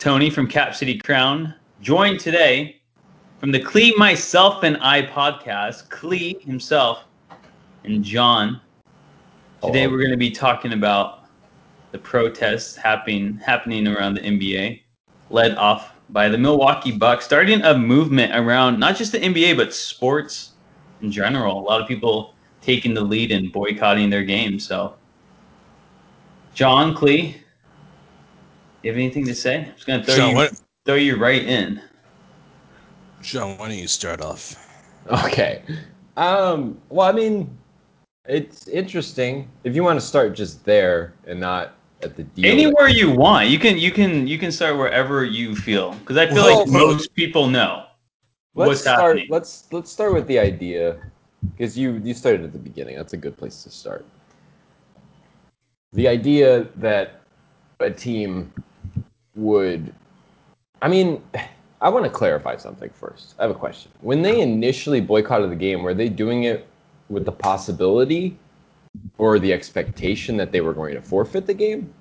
Tony from Cap City Crown, joined today from the Clee, Myself, and I podcast, Clee himself and John. Today we're going to be talking about the protests happening around the NBA, led off by the Milwaukee Bucks, starting a movement around not just the NBA, but sports in general. A lot of people taking the lead and boycotting their games. So, John, Clee, you have anything to say? I'm just going to throw you right in. John, why don't you start off? Okay. Well, I mean, it's interesting. If you want to start just there and not at the deal. Anywhere you want. You can start wherever you feel, because I feel like most people know what's happening. Let's start with the idea, because you started at the beginning. That's a good place to start. The idea that a team would, I mean, I want to clarify something first. I have a question. When they initially boycotted the game, were they doing it with the possibility or the expectation that they were going to forfeit the game?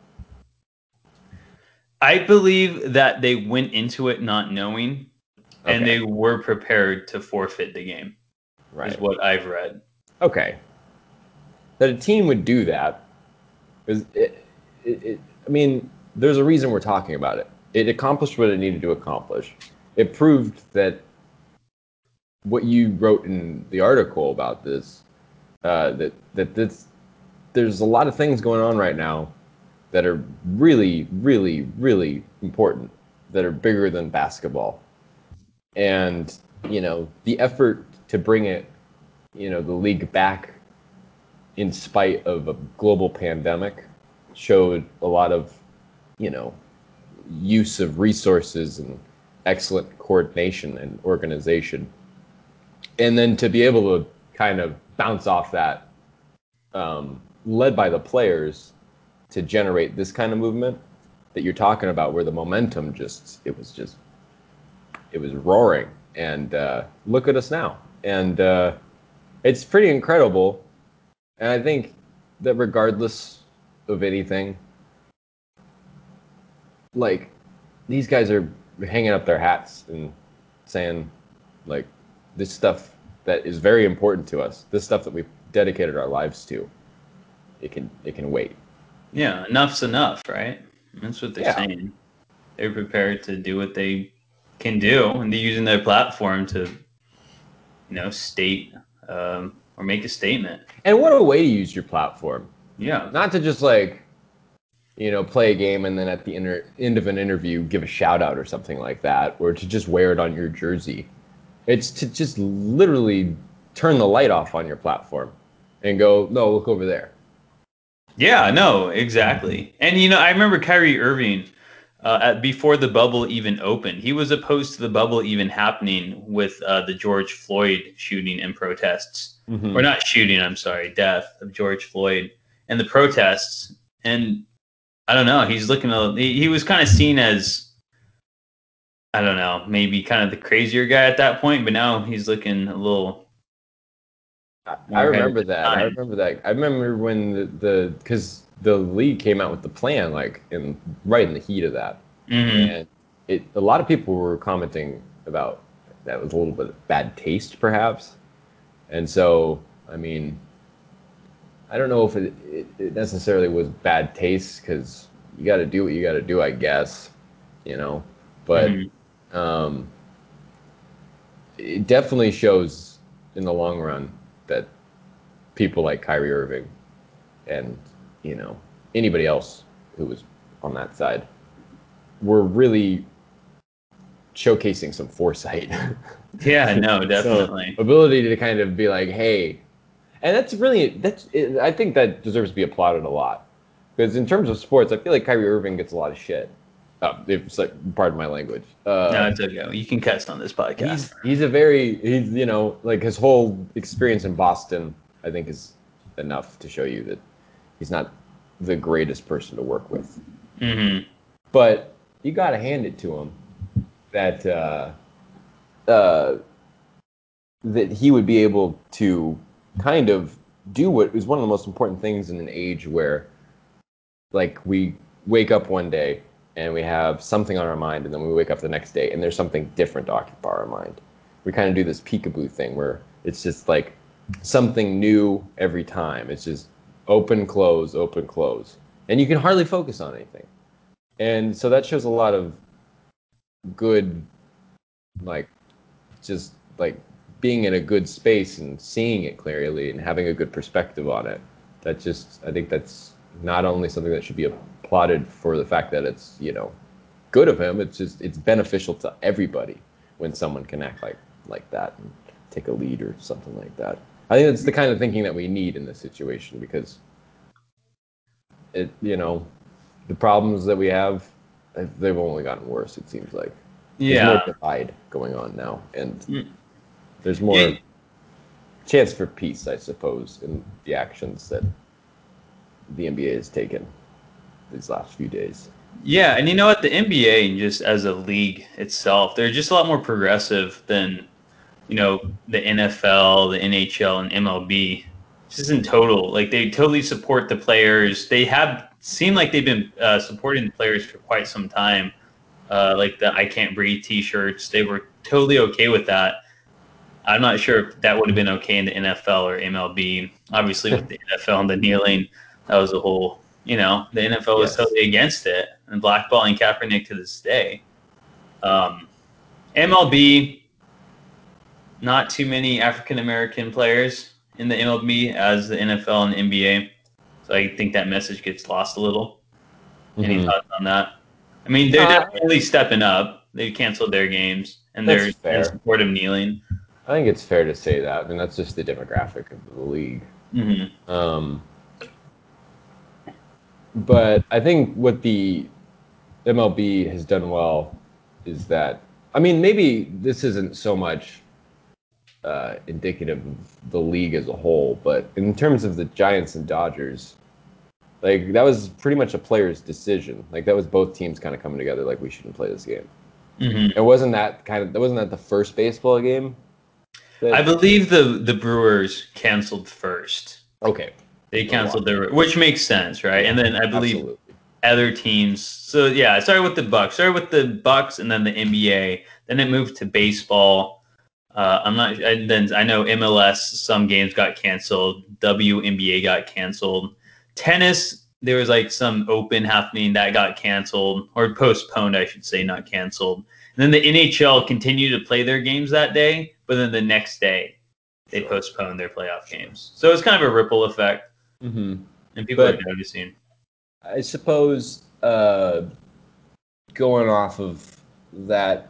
I believe that they went into it not knowing, and they were prepared to forfeit the game. Right. Is what I've read. Okay. That a team would do that, because I mean, there's a reason we're talking about it. It accomplished what it needed to accomplish. It proved that what you wrote in the article about this, that there's a lot of things going on right now that are really, really, really important, that are bigger than basketball. And, the effort to bring it, the league back in spite of a global pandemic showed a lot of, use of resources and excellent coordination and organization. And then to be able to kind of bounce off that, led by the players, to generate this kind of movement that you're talking about, where the momentum it was roaring. And look at us now. And it's pretty incredible. And I think that regardless of anything, like, these guys are hanging up their hats and saying, like, this stuff that is very important to us, this stuff that we've dedicated our lives to, it can wait. Yeah, enough's enough, right? That's what they're saying. They're prepared to do what they can do, and they're using their platform to, state or make a statement. And what a way to use your platform. Yeah. Not to just, play a game and then at the end of an interview give a shout out or something like that, or to just wear it on your jersey. It's to just literally turn the light off on your platform and go, no, look over there. Yeah, no, exactly. And, I remember Kyrie Irving, before the bubble even opened, he was opposed to the bubble even happening with the George Floyd shooting and protests. Mm-hmm. Or not shooting, I'm sorry, death of George Floyd and the protests. And I don't know, he was kind of seen as, I don't know, maybe kind of the crazier guy at that point, but now he's looking a little... I remember that. I remember when because the league came out with the plan, right in the heat of that. Mm-hmm. And a lot of people were commenting about that was a little bit of bad taste, perhaps. And so, I mean, I don't know if it necessarily was bad taste, because you got to do what you got to do, I guess, But mm-hmm. It definitely shows in the long run that people like Kyrie Irving and, anybody else who was on that side were really showcasing some foresight. Yeah, no, definitely. So, ability to kind of be like, hey, and I think that deserves to be applauded a lot, because in terms of sports, I feel like Kyrie Irving gets a lot of shit. It's pardon my language. No, it's okay. You can cuss on this podcast. He's his whole experience in Boston, I think, is enough to show you that he's not the greatest person to work with. Mm-hmm. But you got to hand it to him that that he would be able to kind of do what is one of the most important things in an age where, like, we wake up one day and we have something on our mind, and then we wake up the next day and there's something different to occupy our mind. We kind of do this peekaboo thing where it's just like something new every time. It's just open, close, open, close. And you can hardly focus on anything. And so that shows a lot of good, like, just like being in a good space and seeing it clearly and having a good perspective on it. I think that's not only something that should be applauded for the fact that it's, good of him, it's beneficial to everybody when someone can act like that and take a lead or something like that. I think it's the kind of thinking that we need in this situation because the problems that we have, they've only gotten worse, it seems like. There's more divide going on now, and there's more chance for peace, I suppose, in the actions that the NBA has taken these last few days. Yeah, and you know what? The NBA, just as a league itself, they're just a lot more progressive than, the NFL, the NHL, and MLB. Just in total, like they totally support the players. They have seemed like they've been supporting the players for quite some time. Like the "I Can't Breathe" T-shirts, they were totally okay with that. I'm not sure if that would have been okay in the NFL or MLB. Obviously, with the NFL and the kneeling, that was a whole. The NFL was totally against it and blackballing Kaepernick to this day. MLB, not too many African American players in the MLB as the NFL and NBA. So I think that message gets lost a little. Any thoughts on that? I mean, they're definitely stepping up. They've canceled their games and they're in support of kneeling. I think it's fair to say that. I mean, that's just the demographic of the league. Mm-hmm. But I think what the MLB has done well is that, I mean, maybe this isn't so much indicative of the league as a whole, but in terms of the Giants and Dodgers, like that was pretty much a player's decision. Like that was both teams kind of coming together, like we shouldn't play this game. Mm-hmm. And wasn't that the first baseball game? I believe the Brewers canceled first. Okay. They canceled which makes sense, right? And then I believe other teams. So yeah, it started with the Bucks. And then the NBA. Then it moved to baseball. I'm not. And then I know MLS. Some games got canceled. WNBA got canceled. Tennis. There was like some open happening that got canceled or postponed, I should say, not canceled. And then the NHL continued to play their games that day, but then the next day they postponed their playoff games. So it's kind of a ripple effect. Mm-hmm. And people are noticing. I suppose going off of that,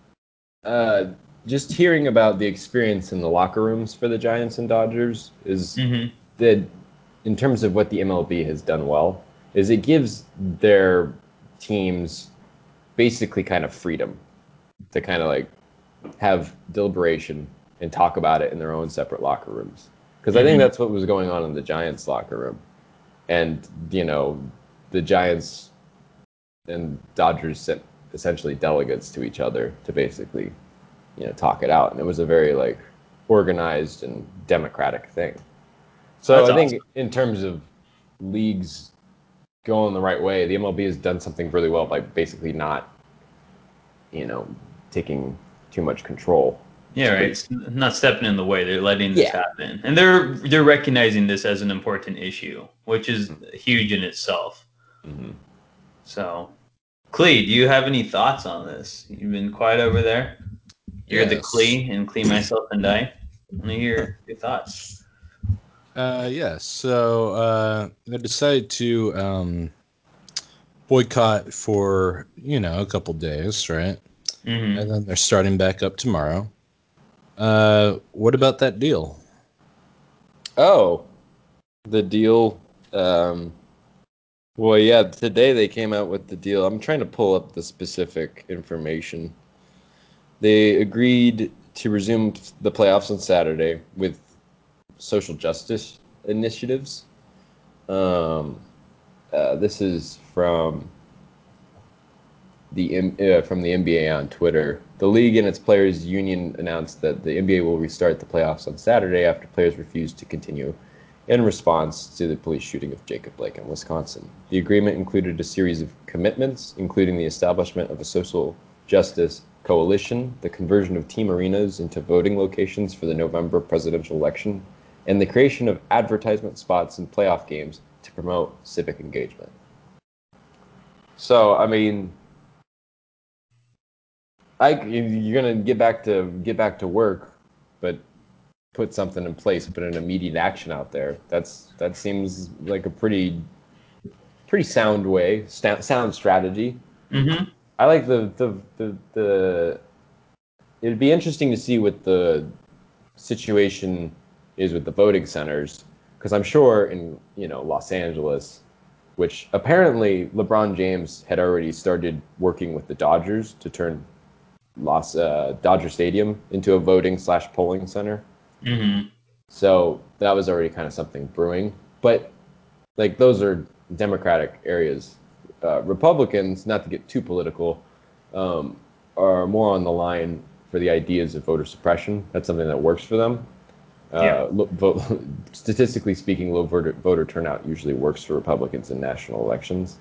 just hearing about the experience in the locker rooms for the Giants and Dodgers is that in terms of what the MLB has done well, is it gives their teams basically kind of freedom to kind of like have deliberation and talk about it in their own separate locker rooms. Because I think that's what was going on in the Giants locker room. And, the Giants and Dodgers sent essentially delegates to each other to basically, talk it out. And it was a very, like, organized and democratic thing. So I think in terms of leagues going the right way, the MLB has done something really well by basically not, taking too much control. Yeah, right. It's not stepping in the way. They're letting this happen. And they're recognizing this as an important issue, which is huge in itself. Mm-hmm. So, Clee, do you have any thoughts on this? You've been quiet over there. You're the Clee and Clee myself and I. Let me hear your thoughts. Yes. So I decided to boycott for a couple days, right? Mm-hmm. And then they're starting back up tomorrow. What about that deal? Oh, the deal. Well, yeah, today they came out with the deal. I'm trying to pull up the specific information. They agreed to resume the playoffs on Saturday with social justice initiatives. This is from the NBA on Twitter. The league and its players' union announced that the NBA will restart the playoffs on Saturday after players refused to continue in response to the police shooting of Jacob Blake in Wisconsin. The agreement included a series of commitments, including the establishment of a social justice coalition, the conversion of team arenas into voting locations for the November presidential election, and the creation of advertisement spots in playoff games to promote civic engagement. So, I mean, you're gonna get back to work, but put something in place, put an immediate action out there. That seems like a pretty sound sound strategy. Mm-hmm. I like the. It'd be interesting to see what the situation is with the voting centers, because I'm sure in Los Angeles, which apparently LeBron James had already started working with the Dodgers to turn Dodger Stadium into a voting/polling center. Mm-hmm. So that was already kind of something brewing. But like those are Democratic areas. Republicans, not to get too political, are more on the line for the ideas of voter suppression. That's something that works for them. Statistically speaking, low voter turnout usually works for Republicans in national elections.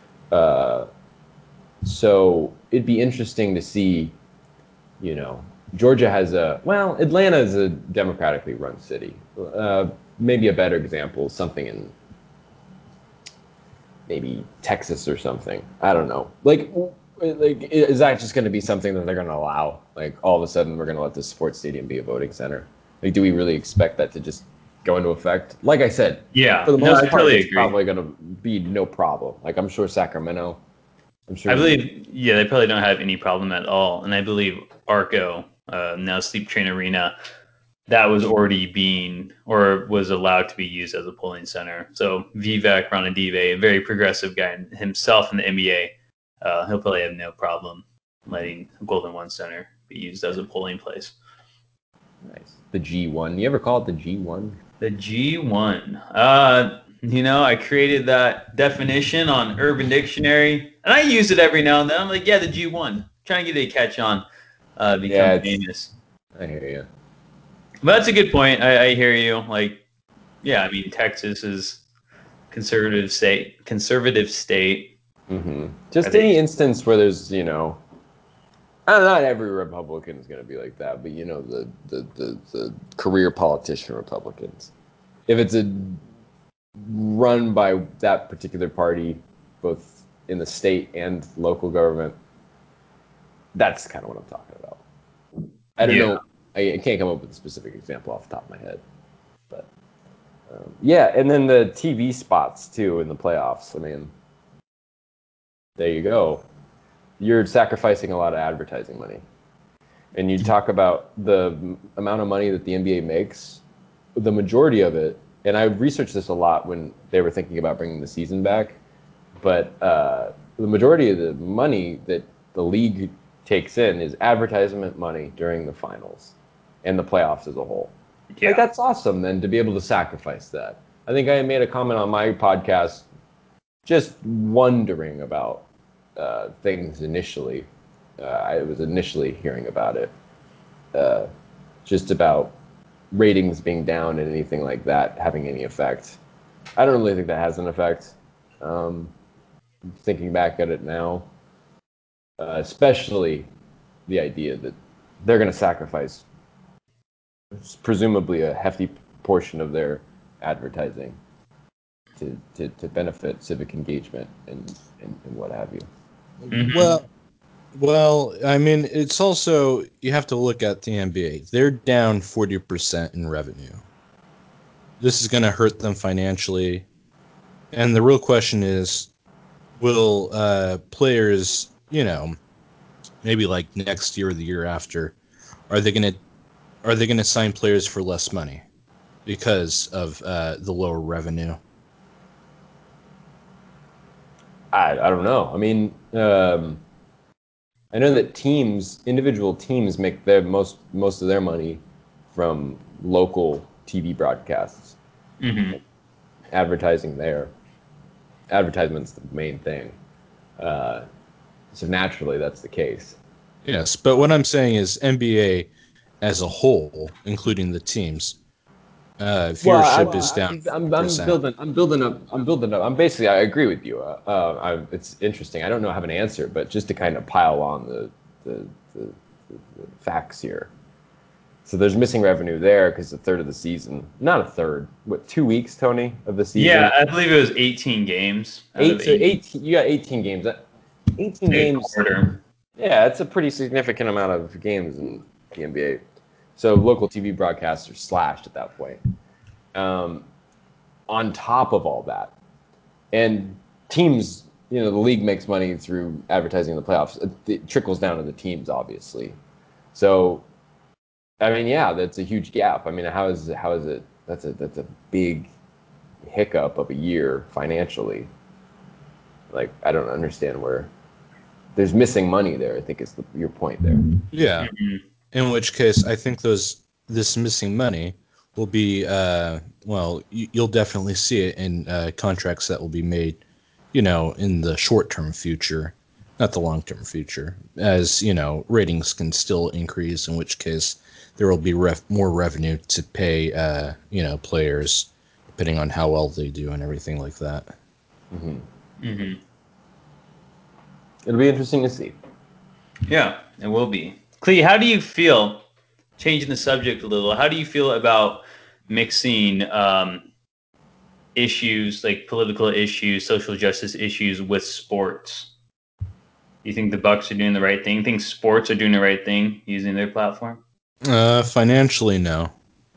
So it'd be interesting to see, Georgia has Atlanta is a democratically run city. Maybe a better example, something in maybe Texas or something. I don't know. Like, is that just going to be something that they're going to allow? Like, all of a sudden, we're going to let the sports stadium be a voting center? Like, do we really expect that to just go into effect? Like I said, for the most part, it's probably going to be no problem. Like, I'm sure Sacramento. I believe, they probably don't have any problem at all. And I believe Arco, now Sleep Train Arena, that was already was allowed to be used as a polling center. So Vivek Ranadive, a very progressive guy himself in the NBA, he'll probably have no problem letting Golden One Center be used as a polling place. Nice. The G1. You ever call it the G1? The G1. I created that definition on Urban Dictionary, and I use it every now and then. I'm like, the G1. Trying to get it a catch on, become famous. I hear you. But that's a good point. I hear you. Like, I mean, Texas is conservative state. Mm-hmm. Just any instance where there's, not every Republican is going to be like that, but the career politician Republicans. If it's run by that particular party, both in the state and local government, that's kind of what I'm talking about. I don't know. I can't come up with a specific example off the top of my head, but and then the TV spots too in the playoffs. I mean, there you go. You're sacrificing a lot of advertising money. And you talk about the amount of money that the NBA makes, the majority of it, and I researched this a lot when they were thinking about bringing the season back, but the majority of the money that the league takes in is advertisement money during the finals and the playoffs as a whole. Yeah. Like, that's awesome then to be able to sacrifice that. I think I made a comment on my podcast just wondering about things initially. I was initially hearing about it, just about ratings being down and anything like that having any effect. I don't really think that has an effect. Thinking back at it now, especially the idea that they're going to sacrifice presumably a hefty portion of their advertising to benefit civic engagement and what have you. Mm-hmm. Well, I mean, it's also, you have to look at the NBA. They're down 40% in revenue. This is going to hurt them financially. And the real question is, will players, maybe like next year or the year after, are they going to sign players for less money because of the lower revenue? I don't know. I mean, I know that individual teams make their most of their money from local TV broadcasts. Mm-hmm. Advertising there. Advertisement's the main thing. So naturally, that's the case. Yes, but what I'm saying is NBA as a whole, including the teams, Viewership is down. I'm building up. I'm basically. I agree with you. It's interesting. I don't have an answer, but just to kind of pile on the facts here. So there's missing revenue there because a third of the season, not a third, 2 weeks, Tony, of the season? Yeah, I believe it was 18 games. 18. You got 18 games. 18 games. Quarter. Yeah, it's a pretty significant amount of games in the NBA. So local TV broadcasts are slashed at that point. On top of all that, and teams, the league makes money through advertising in the playoffs. It trickles down to the teams, obviously. So, I mean, yeah, that's a huge gap. I mean, how is it? That's a big hiccup of a year financially. Like, I don't understand where there's missing money there. I think is your point there. Yeah. Mm-hmm. In which case, I think this missing money will be you'll definitely see it in contracts that will be made, in the short-term future, not the long-term future, as ratings can still increase. In which case, there will be more revenue to pay players, depending on how well they do and everything like that. Mm-hmm. Mm-hmm. It'll be interesting to see. Yeah, it will be. Clee, how do you feel, changing the subject a little, how do you feel about mixing issues like political issues, social justice issues with sports? Do you think the Bucks are doing the right thing? Think sports are doing the right thing using their platform? Financially, no.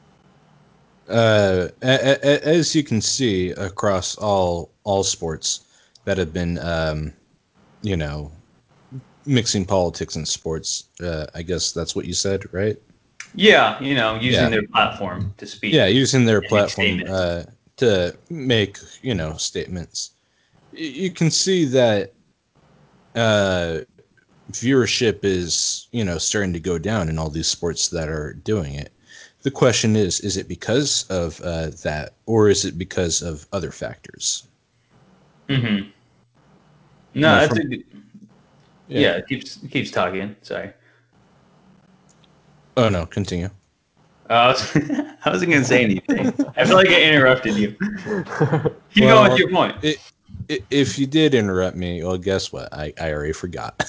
As you can see across all sports that have been, mixing politics and sports. I guess that's what you said, right? Yeah, using their platform to speak. Yeah, using their platform to make, statements. You can see that viewership is, starting to go down in all these sports that are doing it. The question is it because of that, or is it because of other factors? Mm-hmm. No, that's a good... Yeah, it keeps talking. Sorry. Oh, no, continue. I wasn't going to say anything. I feel like I interrupted you. Keep going with your point. If you did interrupt me, well, guess what? I already forgot.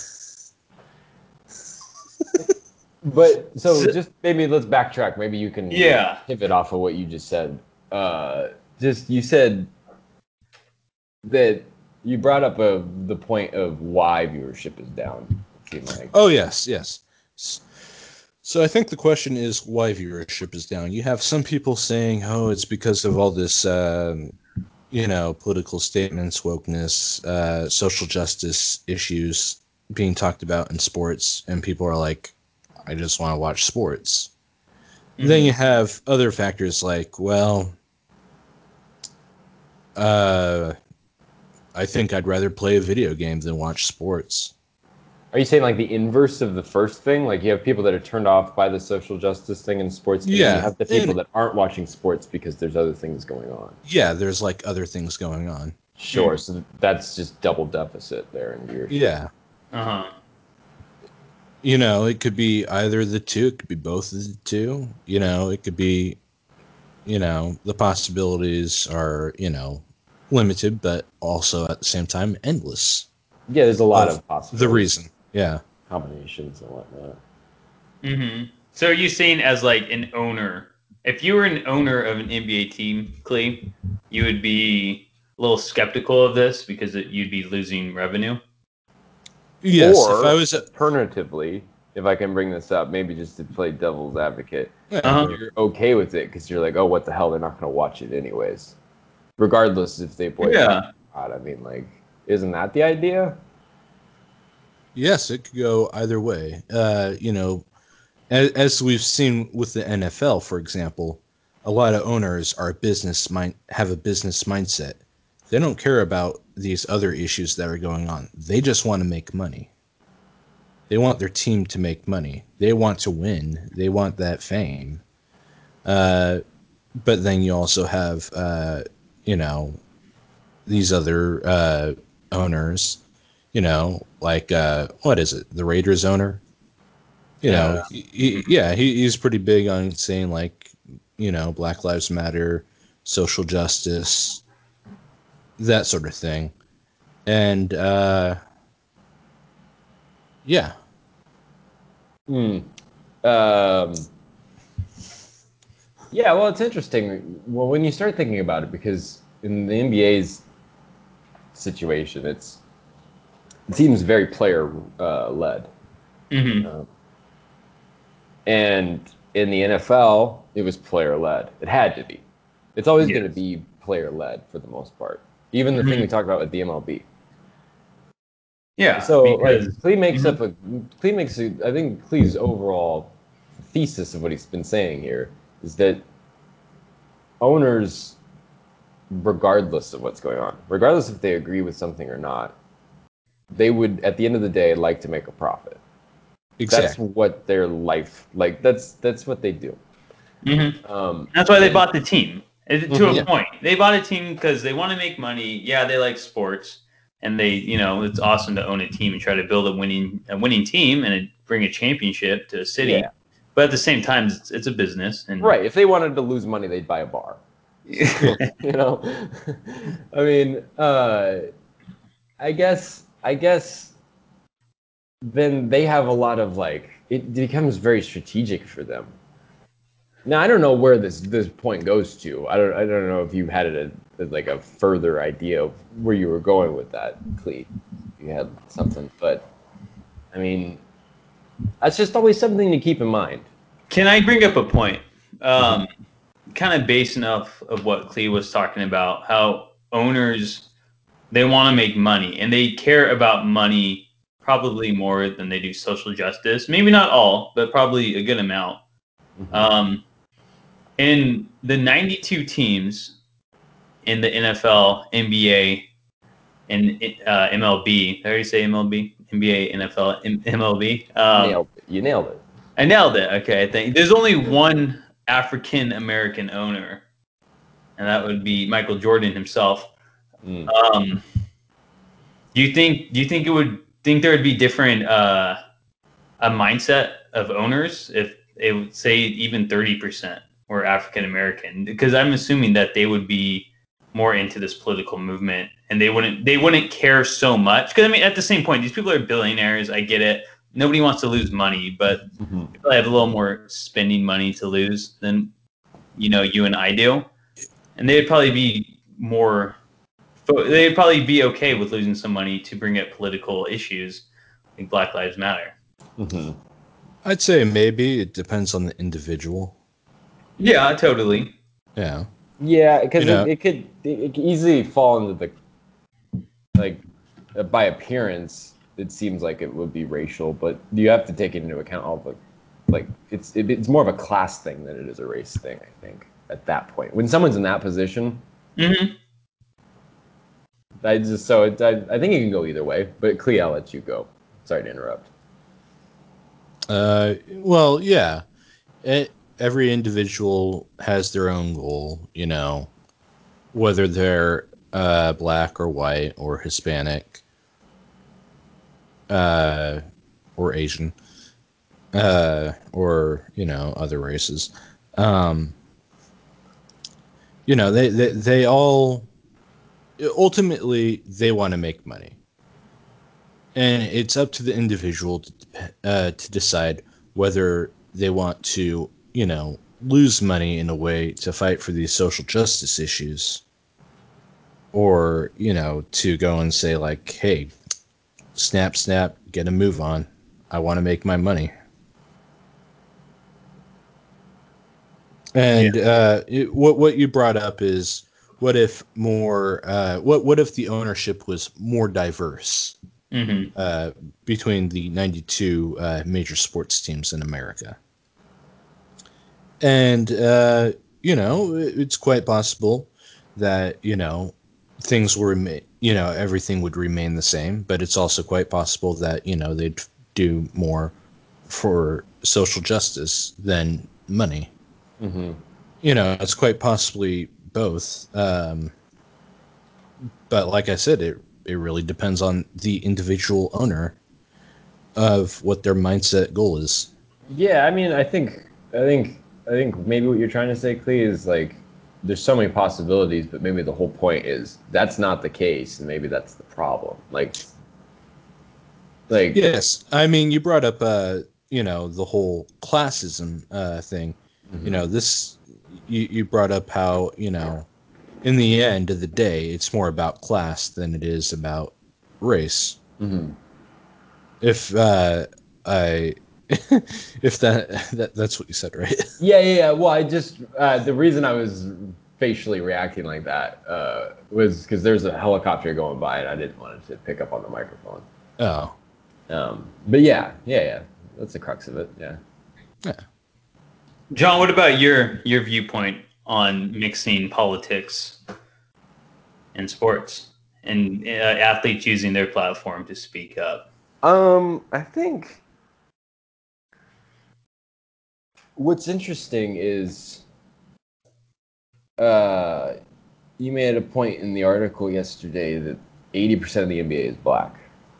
But so just maybe let's backtrack. Maybe you can pivot off of what you just said. You said that you brought up the point of why viewership is down. It seemed like. Oh yes. So I think the question is why viewership is down. You have some people saying, "Oh, it's because of all this, political statements, wokeness, social justice issues being talked about in sports," and people are like, "I just want to watch sports." Mm-hmm. Then you have other factors like, well, I think I'd rather play a video game than watch sports. Are you saying like the inverse of the first thing? Like you have people that are turned off by the social justice thing in sports, and then you have the people that aren't watching sports because there's other things going on. Yeah, there's like other things going on. Sure, so that's just double deficit there in viewership. Yeah. Uh-huh. It could be either the two. It could be both of the two. It could be, the possibilities are, limited, but also at the same time endless. Yeah, there's a lot of possibilities. The reason, yeah. Combinations and whatnot. Mm-hmm. So are you saying as like an owner, if you were an owner of an NBA team, Clee, you would be a little skeptical of this because you'd be losing revenue? Yes, or if I was alternatively, if I can bring this up, maybe just to play devil's advocate, you're okay with it because you're like, oh, what the hell? They're not going to watch it anyways, regardless if they play. Yeah. I mean, like, isn't that the idea? Yes, it could go either way. As we've seen with the NFL, for example, a lot of owners are have a business mindset. They don't care about these other issues that are going on. They just want to make money. They want their team to make money. They want to win. They want that fame. But then you also have, these other owners, like, what is it? The Raiders owner? He's pretty big on saying like, Black Lives Matter, social justice, that sort of thing. And yeah. Yeah, well, it's interesting. Well, when you start thinking about it, because in the NBA's situation, it seems very player led. Mm-hmm. And in the NFL, it was player led. It had to be. It's always going to be player led for the most part. Even the thing we talked about with the MLB. Yeah. So Clee makes I think Clee's overall thesis of what he's been saying here is that owners, regardless of what's going on, regardless if they agree with something or not, they would at the end of the day like to make a profit. Exactly. That's what their life that's what they do. Mm-hmm. That's why they bought the team. To a point, they bought a team because they want to make money. Yeah, they like sports, and they, it's awesome to own a team and try to build a winning team and bring a championship to a city. Yeah. But at the same time, it's a business. And right, if they wanted to lose money, they'd buy a bar. I mean, I guess then they have a lot of it becomes very strategic for them. Now I don't know where this point goes to. I don't know if you had a further idea of where you were going with that, Clee. You had something, but I mean, that's just always something to keep in mind. Can I bring up a point? Kind of basing off of what Clee was talking about, how owners, they want to make money and they care about money probably more than they do social justice. Maybe not all, but probably a good amount. In the 92 teams in the NFL, NBA, and MLB, did I already say MLB? NBA, NFL, MLB. You nailed it. I nailed it. Okay, I think there's only one African American owner, and that would be Michael Jordan himself. Do you think there would be different a mindset of owners if they would say even 30% were African American? Because I'm assuming that they would be more into this political movement and they wouldn't care so much. Because I mean, at the same point, these people are billionaires. I get it. Nobody wants to lose money, but they have a little more spending money to lose than you and I do, and they'd probably be more. They'd probably be okay with losing some money to bring up political issues like Black Lives Matter. I'd say maybe it depends on the individual. Yeah, totally. Yeah. Yeah, because it could easily fall into by appearance, it seems like it would be racial, but you have to take into account all the it's more of a class thing than it is a race thing. I think at that point, when someone's in that position, I think it can go either way. But Clea, I'll let you go. Sorry to interrupt. Well, yeah. Every individual has their own goal, whether they're black or white or Hispanic or Asian or, other races. They all ultimately they want to make money. And it's up to the individual to decide whether they want to, lose money in a way to fight for these social justice issues, or, to go and say hey, snap, get a move on. I want to make my money. And what you brought up is what if more? What if the ownership was more diverse? Between the 92 major sports teams in America. And, it's quite possible that, things will remain, everything would remain the same, but it's also quite possible that, they'd do more for social justice than money. It's quite possibly both. But like I said, it really depends on the individual owner of what their mindset goal is. Yeah, I mean, I think think maybe what you're trying to say, Clee, is like there's so many possibilities, but maybe the whole point is that's not the case, and maybe that's the problem. Like yes, I mean you brought up the whole classism thing. Mm-hmm. This you brought up how in the end of the day it's more about class than it is about race. Mm-hmm. If I if that's what you said, right? Yeah. Well, I just the reason I was facially reacting like that was because there's a helicopter going by, and I didn't want it to pick up on the microphone. Oh, But yeah. That's the crux of it. Yeah. yeah. John, what about your viewpoint on mixing politics and sports and athletes using their platform to speak up? I think what's interesting is you made a point in the article yesterday that 80% of the NBA is black.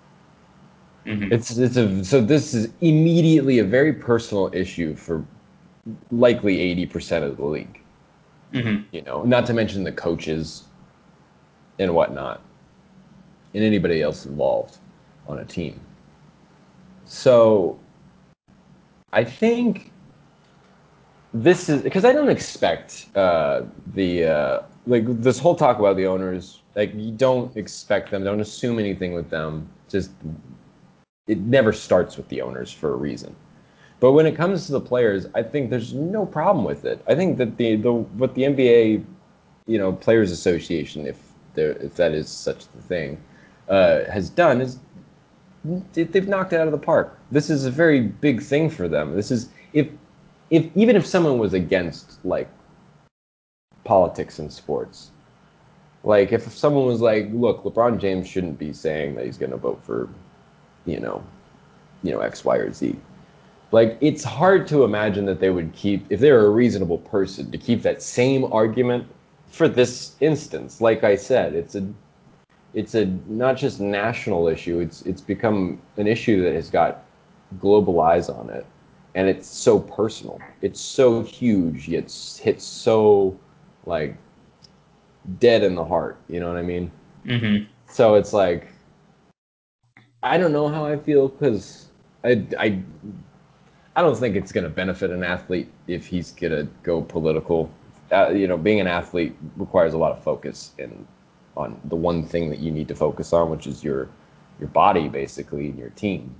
Mm-hmm. So this is immediately a very personal issue for likely 80% of the league. Mm-hmm. Not to mention the coaches and whatnot, and anybody else involved on a team. So I think this is because I don't expect like this whole talk about the owners. Like you don't expect them, don't assume anything with them. Just it never starts with the owners for a reason. But when it comes to the players, I think there's no problem with it. I think that the what the NBA, Players Association, if that is such the thing, has done is they've knocked it out of the park. This is a very big thing for them. This is if even if someone was against like politics and sports, like if someone was like, look, LeBron James shouldn't be saying that he's going to vote for, you know, X, Y, or Z. Like it's hard to imagine that they would keep, if they're a reasonable person, to keep that same argument for this instance. Like I said, it's a not just national issue. It's become an issue that has got global eyes on it, and it's so personal. It's so huge. It's hits so like dead in the heart. You know what I mean? Mm-hmm. So it's like I don't know how I feel because I I don't think it's going to benefit an athlete if he's going to go political. Being an athlete requires a lot of focus on the one thing that you need to focus on, which is your body basically and your team.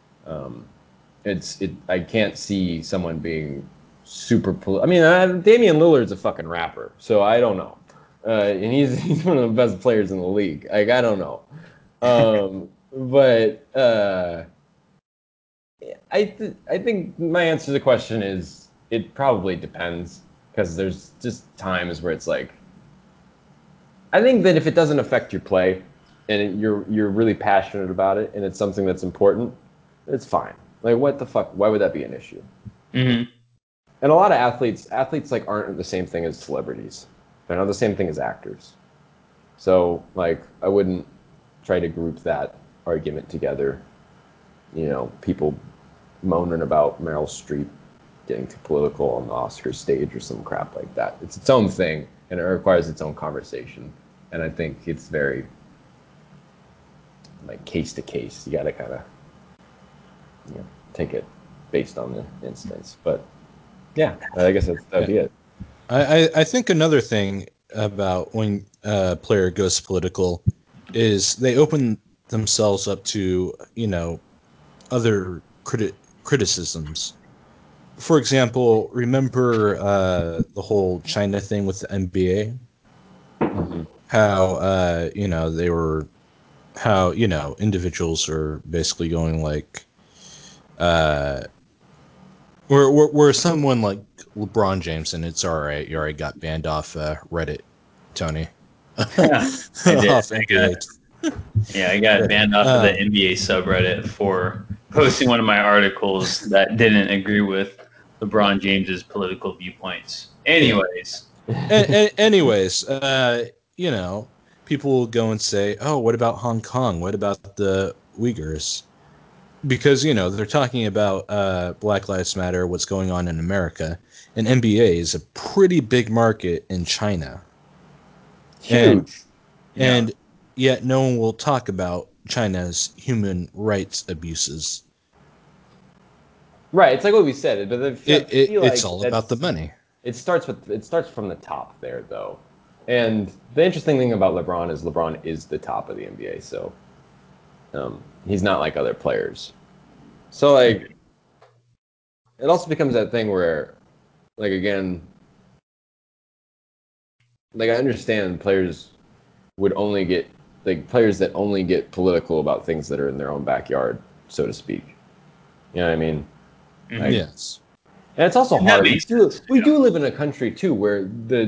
I can't see someone being super. I mean, Damian Lillard's a fucking rapper, so I don't know, and he's one of the best players in the league. Like I don't know, but. I think my answer to the question is it probably depends because there's just times where it's like I think that if it doesn't affect your play and you're really passionate about it and it's something that's important, it's fine. Like what the fuck? Why would that be an issue? Mm-hmm. And a lot of athletes like aren't the same thing as celebrities. They're not the same thing as actors. So like I wouldn't try to group that argument together. People moaning about Meryl Streep getting too political on the Oscar stage or some crap like that. It's its own thing, and it requires its own conversation. And I think it's very like case to case. You got to kind of take it based on the instance. But yeah, I guess that'd be it. I think another thing about when a player goes political is they open themselves up to other criticisms. For example, remember the whole China thing with the NBA? Mm-hmm. How they were how individuals are basically going like where someone like LeBron James, and it's all right, you already got banned off Reddit, Tony. I did. Off NBA. I got banned off of the NBA subreddit for posting one of my articles that didn't agree with LeBron James's political viewpoints. Anyways. Anyways, people will go and say, "Oh, what about Hong Kong? What about the Uyghurs?" because they're talking about Black Lives Matter, what's going on in America, and NBA is a pretty big market in China. Huge. And yet no one will talk about China's human rights abuses. Right, it's like what we said, but it's all about the money. It starts from the top there, though. And the interesting thing about LeBron is the top of the NBA, so he's not like other players. So like, it also becomes that thing where, like, again, like, I understand players that only get political about things that are in their own backyard, so to speak. You know what I mean? Like, yes. And it's also hard. We do live in a country too where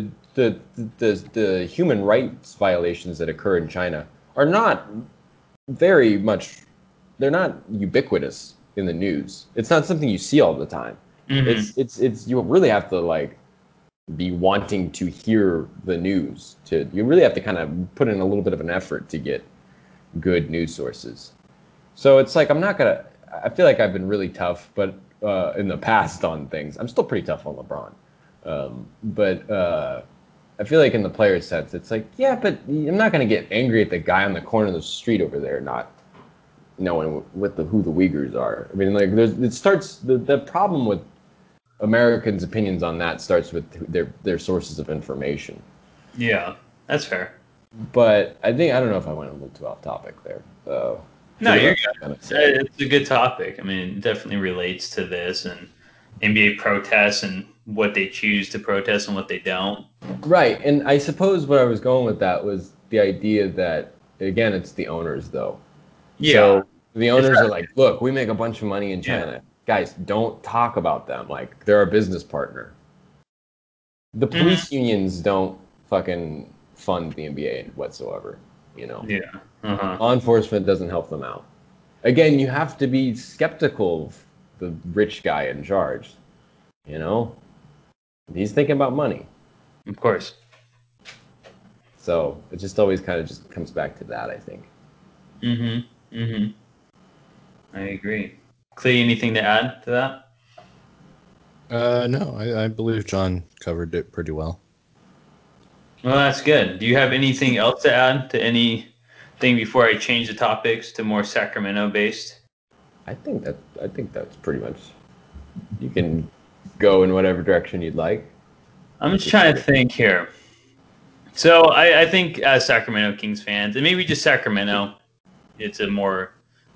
the human rights violations that occur in China are not very much. They're not ubiquitous in the news. It's not something you see all the time. Mm-hmm. It's you really have to like be wanting to hear the news. You really have to kind of put in a little bit of an effort to get good news sources. So it's like I feel like I've been really tough, but in the past on things. I'm still pretty tough on LeBron. But I feel like in the player sense, it's like, yeah, but I'm not going to get angry at the guy on the corner of the street over there not knowing who the Uyghurs are. I mean, like, the problem with Americans' opinions on that starts with their sources of information. Yeah, that's fair. But I don't know if I went a little too off topic there. No, you're good. It's a good topic. I mean, it definitely relates to this and NBA protests and what they choose to protest and what they don't. Right, and I suppose where I was going with that was the idea that, again, it's the owners, though. Yeah. So the owners are like, look, we make a bunch of money in China. Yeah. Guys, don't talk about them. Like, they're our business partner. The police unions don't fucking fund the NBA whatsoever, Yeah. Uh-huh. Law enforcement doesn't help them out. Again, you have to be skeptical of the rich guy in charge. He's thinking about money. Of course. So it just always kind of just comes back to that, I think. I agree. Clay, anything to add to that? No, I believe John covered it pretty well. Well, that's good. Do you have anything else to add to anything before I change the topics to more Sacramento based? I think that's pretty much. You can go in whatever direction you'd like. I'm just trying to think here. So I think as Sacramento Kings fans, and maybe just Sacramento, it's a more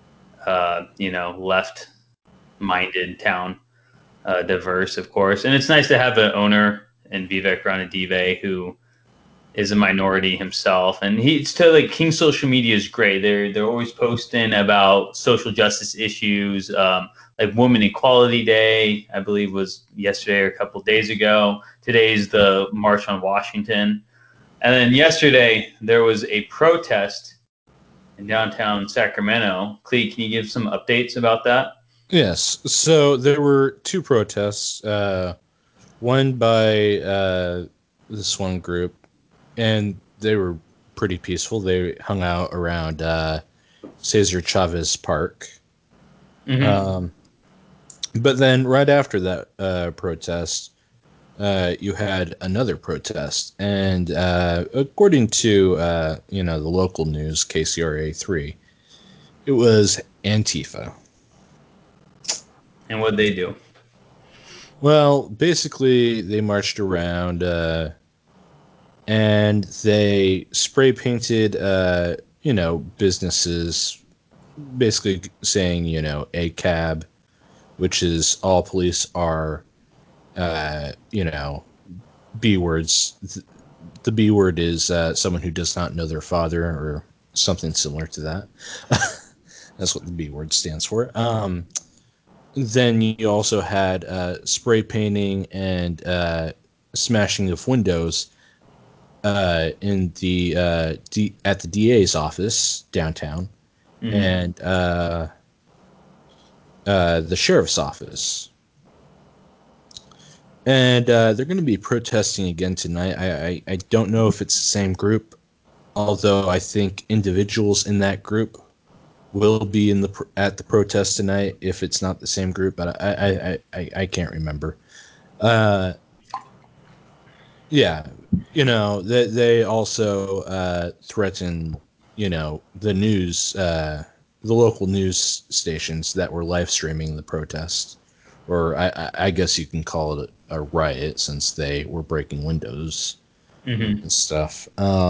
left-minded town, diverse, of course, and it's nice to have an owner in Vivek Ranadive who is a minority himself, and King's social media is great. They're always posting about social justice issues, like Women Equality Day, I believe was yesterday or a couple of days ago. Today's the March on Washington. And then yesterday, there was a protest in downtown Sacramento. Clee, can you give some updates about that? Yes. So there were two protests, one by this one group, and they were pretty peaceful. They hung out around Cesar Chavez Park. Mm-hmm. But then right after that protest, you had another protest, and according to the local news, KCRA3, it was Antifa. And what'd they do? Well, basically, they marched around and they spray painted, businesses, basically saying, ACAB, which is all police are, B words. The B word is someone who does not know their father or something similar to that. That's what the B word stands for. Then you also had spray painting and smashing of windows in the at the DA's office downtown, mm-hmm. and the sheriff's office. And they're going to be protesting again tonight. I don't know if it's the same group, although I think individuals in that group will be at the protest tonight if it's not the same group, but I can't remember. Yeah, they also threatened, the news, the local news stations that were live streaming the protest, or I guess you can call it a riot since they were breaking windows and stuff,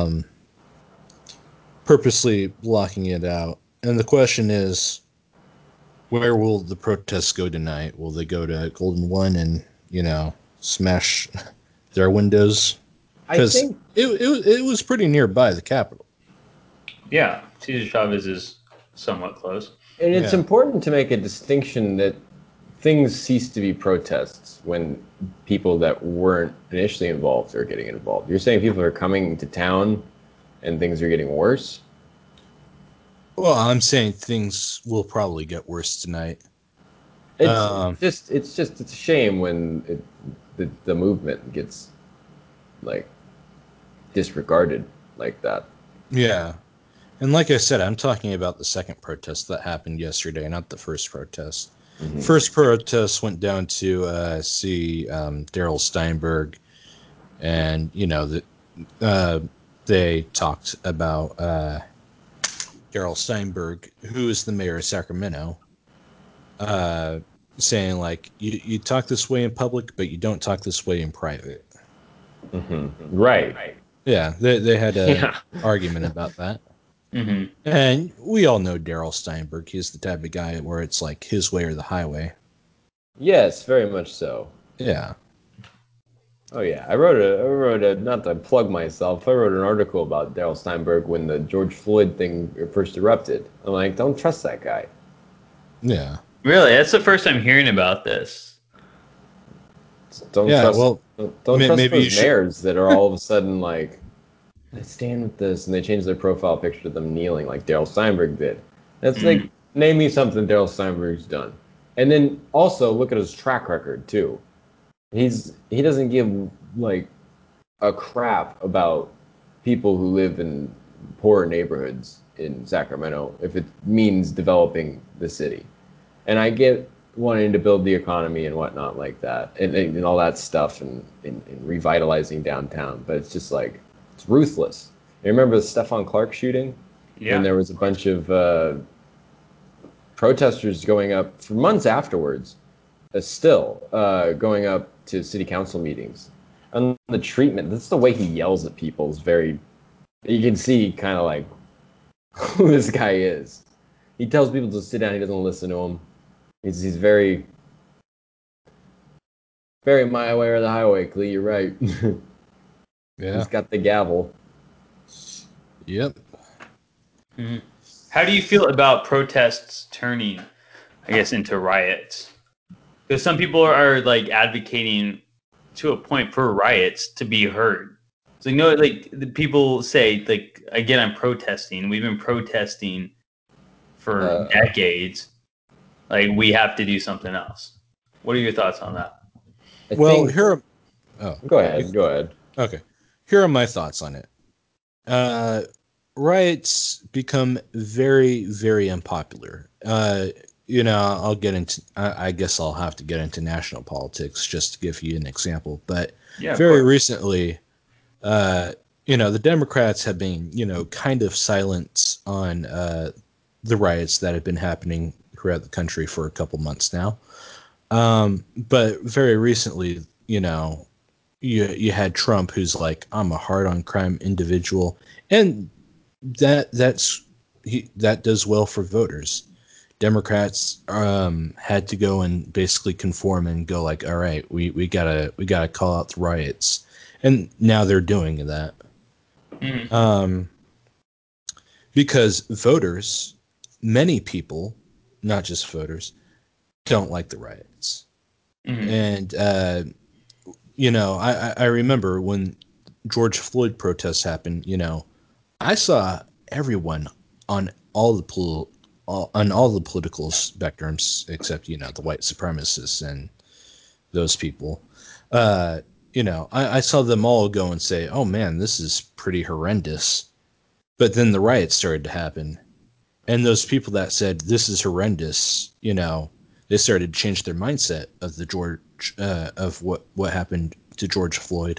purposely blocking it out. And the question is, where will the protests go tonight? Will they go to Golden One and smash their windows? I Because think it was pretty nearby the Capitol. Yeah, Cesar Chavez is somewhat close. And it's Yeah. important to make a distinction that things cease to be protests when people that weren't initially involved are getting involved. You're saying people are coming to town and things are getting worse? Well, I'm saying things will probably get worse tonight. It's a shame when the movement gets like disregarded like that. Yeah. And like I said, I'm talking about the second protest that happened yesterday, not the first protest. Mm-hmm. First protest went down to see Daryl Steinberg, and they talked about Daryl Steinberg, who is the mayor of Sacramento, saying like you talk this way in public, but you don't talk this way in private. Mm-hmm. Right. Yeah, they had an argument about that. Mm-hmm. And we all know Daryl Steinberg. He's the type of guy where it's like his way or the highway. Yes, very much so. Yeah. Oh yeah, I wrote a not to plug myself. I wrote an article about Daryl Steinberg when the George Floyd thing first erupted. I'm like, don't trust that guy. Yeah. Really, that's the first time hearing about this. Don't Yeah, trust. well, Don't trust maybe you those should. mayors that are all of a sudden like, I stand with this, and they change their profile picture to them kneeling like Daryl Steinberg did. That's like, name me something Daryl Steinberg's done, and then also look at his track record too. He doesn't give like a crap about people who live in poor neighborhoods in Sacramento if it means developing the city. And I get wanting to build the economy and whatnot like that, and all that stuff, and revitalizing downtown. But it's just like, it's ruthless. You remember the Stephon Clark shooting? Yeah. When there was a bunch of protesters going up for months afterwards, going up to city council meetings. And the treatment, that's the way he yells at people is very, you can see kind of like who this guy is. He tells people to sit down, he doesn't listen to them. He's very, very my way or the highway, Clee, you're right. Yeah. He's got the gavel. Yep. Mm-hmm. How do you feel about protests turning, I guess, into riots? Because some people are like advocating to a point for riots to be heard. So like the people say, like, again, I'm protesting. We've been protesting for decades. Like, we have to do something else. What are your thoughts on that? Well, Go ahead. Okay. Here are my thoughts on it. Riots become very, very unpopular. I'll get into. I guess I'll have to get into national politics just to give you an example. But very recently, the Democrats have been, kind of silent on the riots that have been happening throughout the country for a couple months now. But very recently, you had Trump, who's like, I'm a hard on crime individual, and that does well for voters. Democrats had to go and basically conform and go like, all right, we gotta call out the riots, and now they're doing that. Because voters, many people, not just voters, don't like the riots. And I remember when George Floyd protests happened. I saw everyone on all the political spectrums except the white supremacists and those people. I saw them all go and say, "Oh man, this is pretty horrendous." But then the riots started to happen, And those people that said this is horrendous, they started to change their mindset of of what happened to George Floyd.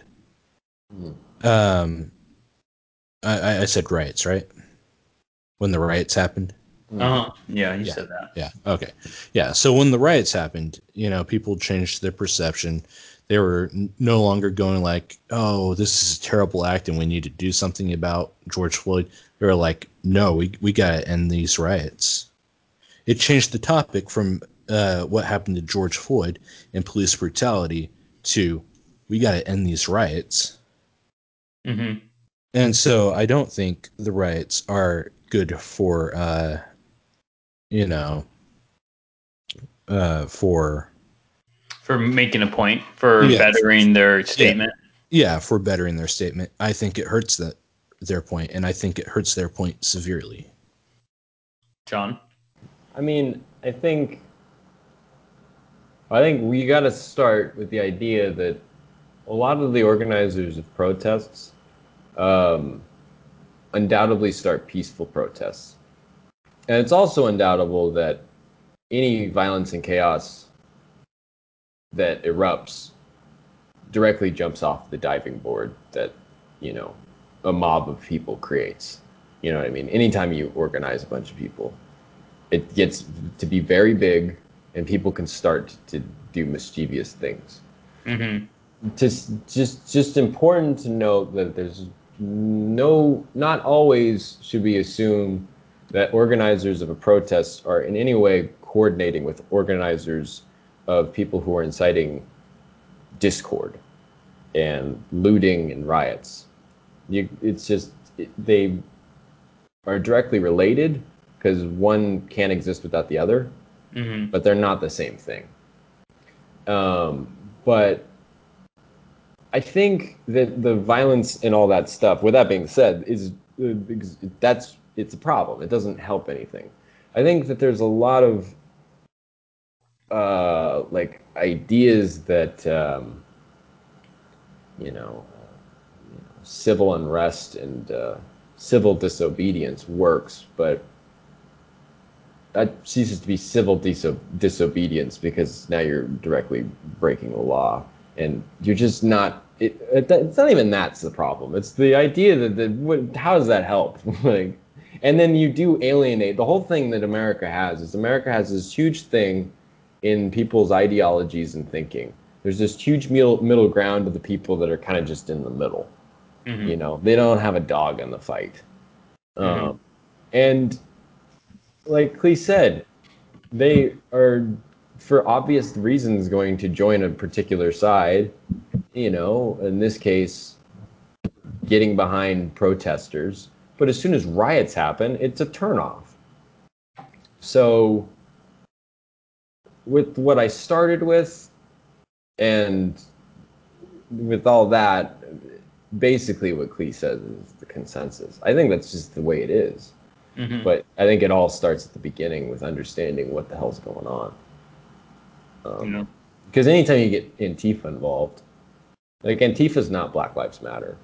I said riots, right? When the riots happened. Yeah, you said that. Yeah. Okay. Yeah. So when the riots happened, people changed their perception. They were no longer going like, "Oh, this is a terrible act, and we need to do something about George Floyd." They were like, "No, we gotta end these riots." It changed the topic from what happened to George Floyd and police brutality to we gotta end these riots. Mm-hmm. And so I don't think the riots are good for for making a point, for bettering their statement. Yeah, for bettering their statement. I think it hurts their point, and I think it hurts their point severely. John? I mean, I think we got to start with the idea that a lot of the organizers of protests undoubtedly start peaceful protests. And it's also undoubtable that any violence and chaos that erupts directly jumps off the diving board that, a mob of people creates. You know what I mean? Anytime you organize a bunch of people, it gets to be very big and people can start to do mischievous things. Mm-hmm. Just important to note that there's not always should we assume that organizers of a protest are in any way coordinating with organizers of people who are inciting discord and looting and riots. They are directly related because one can't exist without the other, but they're not the same thing. But I think that the violence and all that stuff, with that being said, it's a problem. It doesn't help anything. I think that there's a lot of ideas that civil unrest and civil disobedience works, but that ceases to be civil disobedience because now you're directly breaking the law, and you're just not. It's not even that's the problem. It's the idea that how does that help? And then you do alienate. The whole thing that America has this huge thing in people's ideologies and thinking. There's this huge middle ground of the people that are kind of just in the middle. Mm-hmm. They don't have a dog in the fight. Mm-hmm. And like Clee said, they are, for obvious reasons, going to join a particular side. In this case, getting behind protesters. But as soon as riots happen, it's a turnoff. So, with what I started with, and with all that, basically what Clee says is the consensus. I think that's just the way it is. Mm-hmm. But I think it all starts at the beginning with understanding what the hell's going on. Because anytime you get Antifa involved, like Antifa's not Black Lives Matter.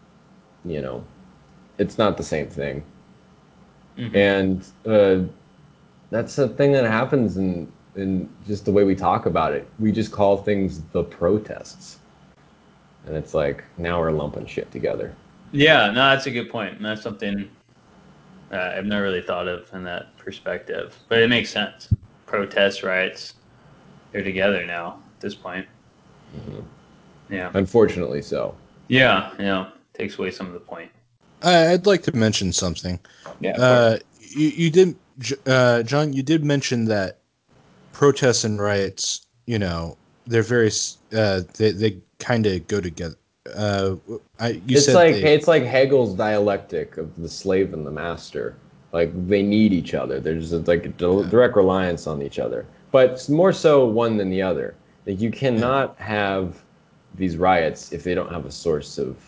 It's not the same thing. Mm-hmm. And that's a thing that happens in just the way we talk about it. We just call things the protests. And it's like, now we're lumping shit together. Yeah, no, that's a good point. And that's something I've never really thought of in that perspective. But it makes sense. Protests, riots, they're together now at this point. Mm-hmm. Yeah. Unfortunately so. Yeah. Takes away some of the point. I'd like to mention something. Yeah. You did, John, you did mention that protests and riots, they're very, they kind of go together. It's like Hegel's dialectic of the slave and the master. Like they need each other. There's like a direct reliance on each other, but more so one than the other. Like you cannot have these riots if they don't have a source of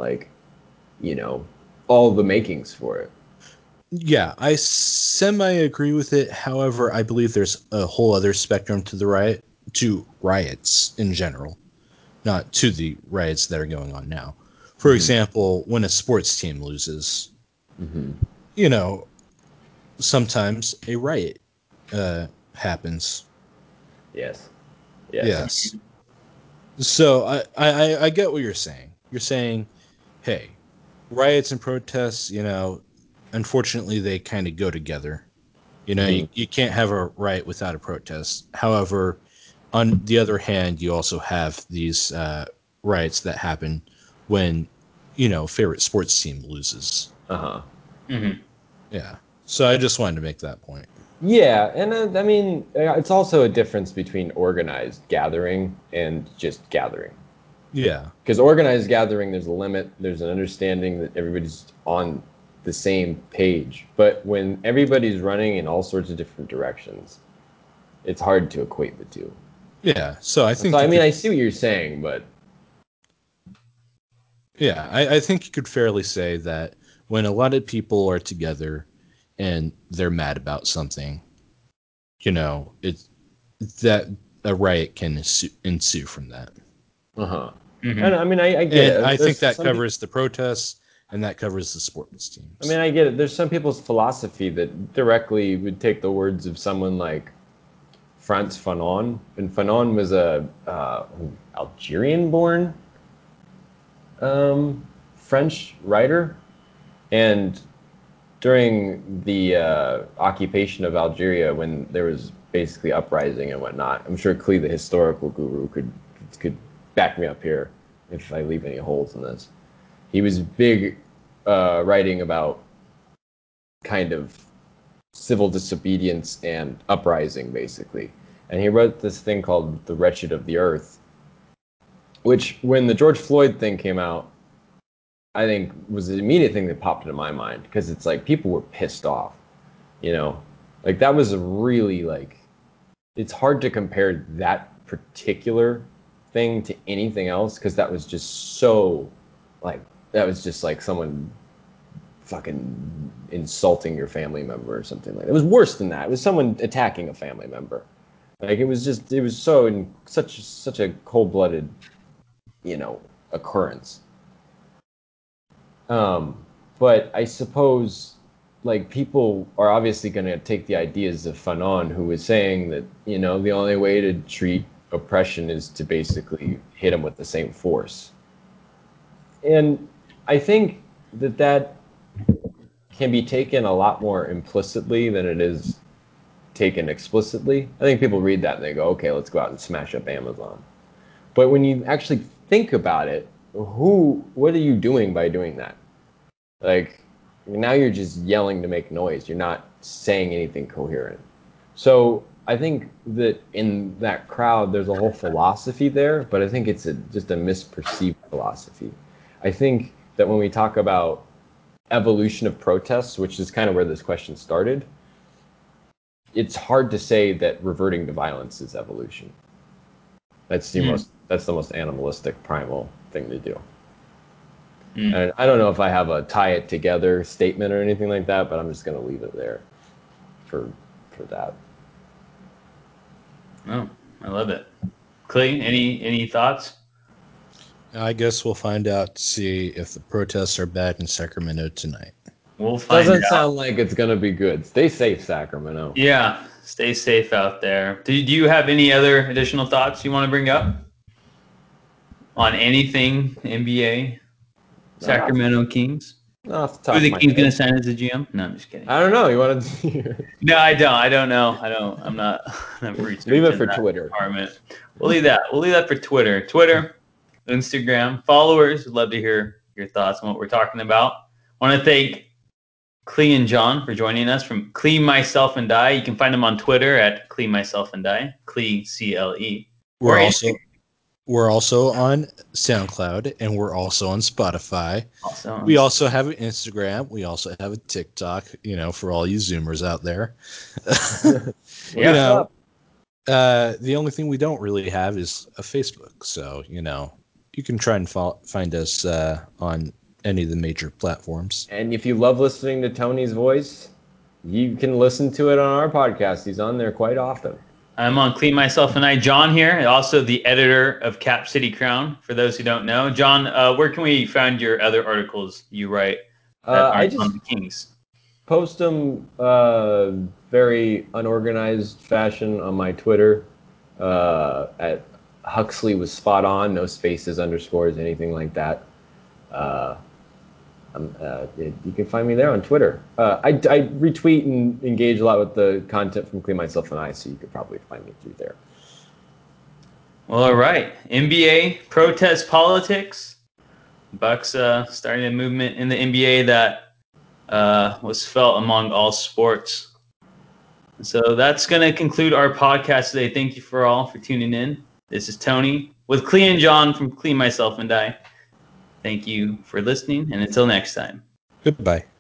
all the makings for it. Yeah, I semi-agree with it. However, I believe there's a whole other spectrum to riots in general, not to the riots that are going on now. For example, when a sports team loses, sometimes a riot happens. Yes. Yes. So I get what you're saying. You're saying, hey, riots and protests, unfortunately they kind of go together. You can't have a riot without a protest. However, on the other hand, you also have these riots that happen when, favorite sports team loses. Uh-huh. Mm-hmm. Yeah. So I just wanted to make that point. Yeah, and I mean, it's also a difference between organized gathering and just gathering. Yeah. Because organized gathering, there's a limit, there's an understanding that everybody's on the same page. But when everybody's running in all sorts of different directions, it's hard to equate the two. Yeah. So I think. So I mean, I see what you're saying, but yeah, I think you could fairly say that when a lot of people are together and they're mad about something, it's that a riot can ensue from that. uh-huh. Mm-hmm. And I mean, I get it. I think that covers the protests and that covers the sports teams. I mean, I get it. There's some people's philosophy that directly would take the words of someone like Frantz Fanon, and Fanon was a Algerian-born French writer, and during the occupation of Algeria, when there was basically uprising and whatnot, I'm sure Klee, the historical guru, could back me up here if I leave any holes in this. He was big writing about kind of civil disobedience and uprising, basically. And he wrote this thing called The Wretched of the Earth, which, when the George Floyd thing came out, I think was the immediate thing that popped into my mind, because it's like people were pissed off, like that was a really, like, it's hard to compare that particular thing to anything else, because that was just so, like, that was just like someone fucking insulting your family member or something like that. It was worse than that. It was someone attacking a family member. Like, it was such a cold-blooded, occurrence. But I suppose, like, people are obviously going to take the ideas of Fanon, who was saying that, the only way to treat oppression is to basically hit them with the same force. And I think that can be taken a lot more implicitly than it is taken explicitly. I think people read that and they go, okay, let's go out and smash up Amazon. But when you actually think about it, what are you doing by doing that? Like, now you're just yelling to make noise. You're not saying anything coherent. So I think that in that crowd, there's a whole philosophy there, but I think it's just a misperceived philosophy. I think that when we talk about evolution of protests, which is kind of where this question started, it's hard to say that reverting to violence is evolution. That's the most animalistic, primal thing to do. And I don't know if I have a tie it together statement or anything like that, but I'm just going to leave it there for that. Oh, I love it. Klee, any thoughts? I guess we'll find out to see if the protests are bad in Sacramento tonight. We'll find Doesn't out. sound like it's going to be good. Stay safe, Sacramento. Yeah, stay safe out there. Do you have any other additional thoughts you want to bring up on anything NBA, Sacramento Kings? No, off the top Who of the my Kings head. going to sign as a GM? No, I'm just kidding. I don't know. You want to? No, I don't. I don't know. I'm not. I'm researching. Leave it for that Twitter. department. We'll leave that. We'll leave that for Twitter. Twitter, Instagram, followers. Would love to hear your thoughts on what we're talking about. I want to thank Klee and John for joining us from Klee, Myself, and Die. You can find them on Twitter at Klee, Myself, and Die. Klee, CLE. We're also on SoundCloud, and we're also on Spotify. Also, we also have an Instagram. We also have a TikTok, for all you Zoomers out there. The only thing we don't really have is a Facebook. So, you can try and find us on any of the major platforms. And if you love listening to Tony's voice, you can listen to it on our podcast. He's on there quite often. I'm on Klee, Myself, and I. John here, also the editor of Cap City Crown, for those who don't know. John, where can we find your other articles you write that aren't on the Kings? post them very unorganized fashion on my Twitter at Huxley was spot on, no spaces, underscores, anything like that. You can find me there on Twitter. I retweet and engage a lot with the content from Clean Myself and I, so you could probably find me through there. Well, all right. NBA protest politics. Bucks starting a movement in the NBA that was felt among all sports. So that's going to conclude our podcast today. Thank you for tuning in. This is Tony with Clee and John from Clean Myself and I. Thank you for listening, and until next time. Goodbye.